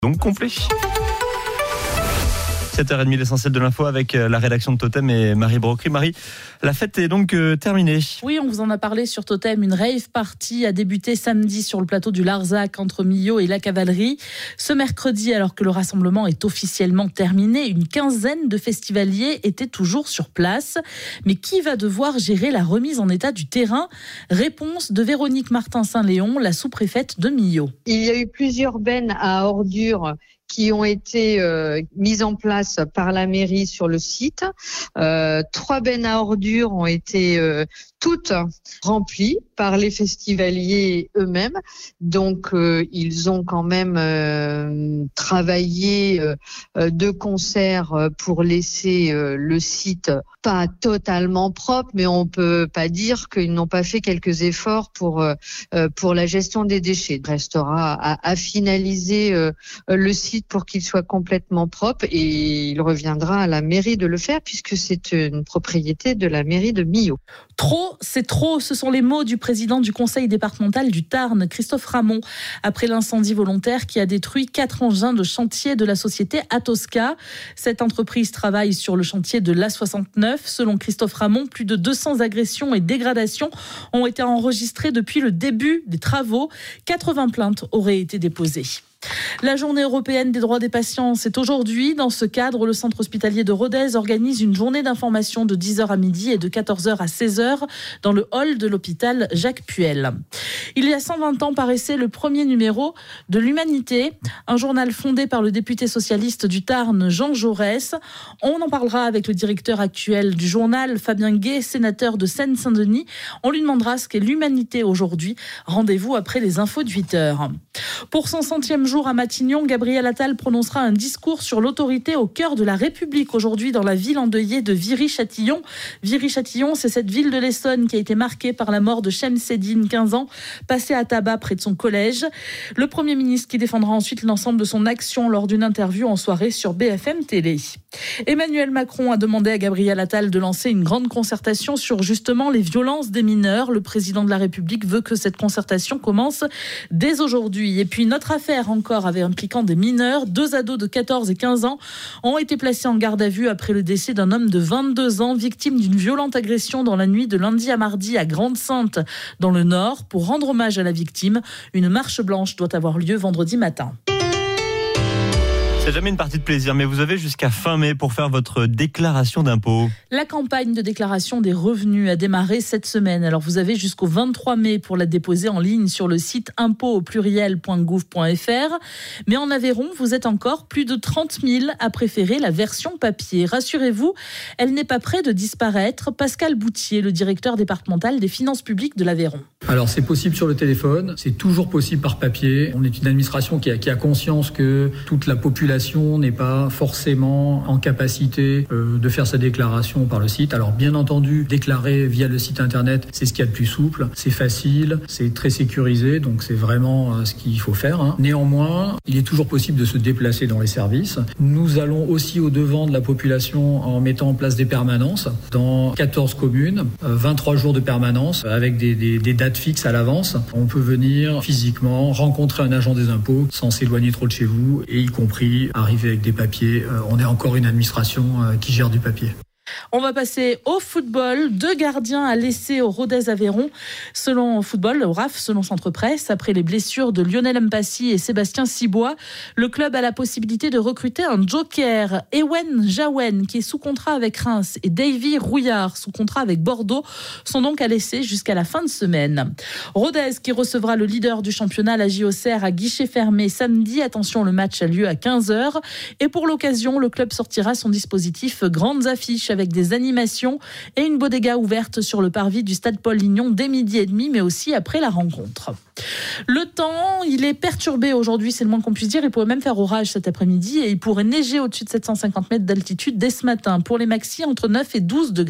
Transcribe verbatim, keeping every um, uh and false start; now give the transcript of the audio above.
Donc complet. sept heures trente, l'essentiel de l'info avec la rédaction de Totem et Marie Brocry. Marie, la fête est donc euh, terminée. Oui, on vous en a parlé sur Totem. Une rave party a débuté samedi sur le plateau du Larzac entre Millau et la Cavalerie. Ce mercredi, alors que le rassemblement est officiellement terminé, une quinzaine de festivaliers étaient toujours sur place. Mais qui va devoir gérer la remise en état du terrain ? Réponse de Véronique Martin-Saint-Léon, la sous-préfète de Millau. Il y a eu plusieurs bennes à ordures qui ont été euh, mises en place par la mairie sur le site. Euh, trois bennes à ordures ont été euh, toutes remplies par les festivaliers eux-mêmes. Donc, euh, ils ont quand même euh, travaillé euh, de concert pour laisser euh, le site pas totalement propre, mais on peut pas dire qu'ils n'ont pas fait quelques efforts pour euh, pour la gestion des déchets. Il restera à, à finaliser euh, le site pour qu'il soit complètement propre et il reviendra à la mairie de le faire puisque c'est une propriété de la mairie de Millau. Trop, c'est trop, ce sont les mots du président du conseil départemental du Tarn, Christophe Ramon, après l'incendie volontaire qui a détruit quatre engins de chantier de la société Atosca. Cette entreprise travaille sur le chantier de l'A soixante-neuf. Selon Christophe Ramon, plus de deux cents agressions et dégradations ont été enregistrées depuis le début des travaux. quatre-vingts plaintes auraient été déposées. La journée européenne des droits des patients, c'est aujourd'hui. Dans ce cadre, le centre hospitalier de Rodez organise une journée d'information de dix heures à midi et de quatorze heures à seize heures dans le hall de l'hôpital Jacques Puel. Il y a cent vingt ans paraissait le premier numéro de l'Humanité, un journal fondé par le député socialiste du Tarn, Jean Jaurès. On en parlera avec le directeur actuel du journal, Fabien Gay, sénateur de Seine-Saint-Denis. On lui demandera ce qu'est l'Humanité aujourd'hui. Rendez-vous après les infos de huit heures. Pour son centième jour à Matignon, Gabriel Attal prononcera un discours sur l'autorité au cœur de la République aujourd'hui dans la ville endeuillée de Viry-Châtillon. Viry-Châtillon, c'est cette ville de l'Essonne qui a été marquée par la mort de Chemseddine, quinze ans, passé à tabac près de son collège. Le Premier ministre qui défendra ensuite l'ensemble de son action lors d'une interview en soirée sur B F M Télé. Emmanuel Macron a demandé à Gabriel Attal de lancer une grande concertation sur justement les violences des mineurs. Le président de la République veut que cette concertation commence dès aujourd'hui. Et puis notre affaire encore avait impliquant des mineurs. Deux ados de quatorze et quinze ans ont été placés en garde à vue après le décès d'un homme de vingt-deux ans, victime d'une violente agression dans la nuit de lundi à mardi à Grande-Sainte, dans le Nord. Pour rendre hommage à la victime, une marche blanche doit avoir lieu vendredi matin. C'est jamais une partie de plaisir, mais vous avez jusqu'à fin mai pour faire votre déclaration d'impôt. La campagne de déclaration des revenus a démarré cette semaine. Alors vous avez jusqu'au vingt-trois mai pour la déposer en ligne sur le site impôt au pluriel point gouv point f r. Mais en Aveyron, vous êtes encore plus de trente mille à préférer la version papier. Rassurez-vous, elle n'est pas près de disparaître. Pascal Boutier, le directeur départemental des finances publiques de l'Aveyron. Alors c'est possible sur le téléphone, c'est toujours possible par papier. On est une administration qui a, qui a conscience que toute la population n'est pas forcément en capacité euh, de faire sa déclaration par le site. Alors bien entendu, déclarer via le site internet, c'est ce qu'il y a de plus souple, c'est facile, c'est très sécurisé, donc c'est vraiment euh, ce qu'il faut faire. Hein. Néanmoins, il est toujours possible de se déplacer dans les services. Nous allons aussi au-devant de la population en mettant en place des permanences dans quatorze communes, euh, vingt-trois jours de permanence avec des, des, des dates fixes à l'avance. On peut venir physiquement rencontrer un agent des impôts sans s'éloigner trop de chez vous et y compris arriver avec des papiers. Euh, on est encore une administration euh, qui gère du papier. On va passer au football. Deux gardiens à laisser au Rodez Aveyron, selon football, au R A F, selon Centre Presse. Après les blessures de Lionel Mpassi et Sébastien Cibois, le club a la possibilité de recruter un joker. Ewen Jawen, qui est sous contrat avec Reims, et Davy Rouillard, sous contrat avec Bordeaux, sont donc à laisser jusqu'à la fin de semaine. Rodez, qui recevra le leader du championnat, la J O C R, à guichet fermé samedi. Attention, le match a lieu à quinze heures. Et pour l'occasion, le club sortira son dispositif grandes affiches avec des animations et une bodega ouverte sur le parvis du stade Paul-Lignon dès midi et demi, mais aussi après la rencontre. Le temps, il est perturbé aujourd'hui, c'est le moins qu'on puisse dire. Il pourrait même faire orage cet après-midi et il pourrait neiger au-dessus de sept cent cinquante mètres d'altitude dès ce matin. Pour les maxis, entre neuf et douze degrés.